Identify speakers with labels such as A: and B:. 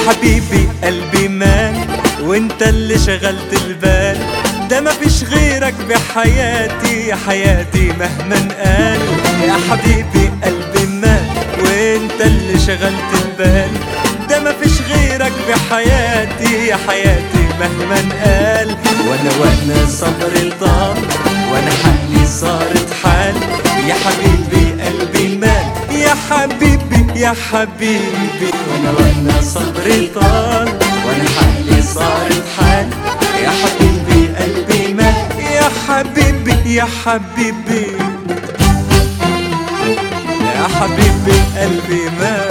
A: حبيبي قلبي مال وانت اللي شغلت البال، ده مفيش غيرك بحياتي يا حياتي مهما قال. يا حبيبي قلبي مال وانت اللي شغلت البال، ده مفيش غيرك بحياتي يا حياتي مهما قال. وانا صبري طال وانا حالي صارت حال، يا حبيبي قلبي مال يا حبيبي يا حبيبي. وانا صبري طال وانا حالي صارت حال، يا حبيبي قلبي مال يا حبيبي يا حبيبي يا حبيبي قلبي مال.